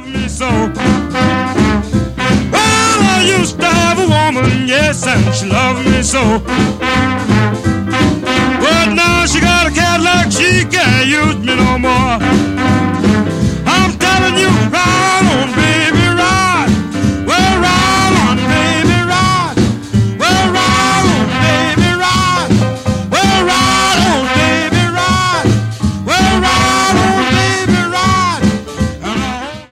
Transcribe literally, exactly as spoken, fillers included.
me so. Well, I used to have a woman, yes, and she loved me so.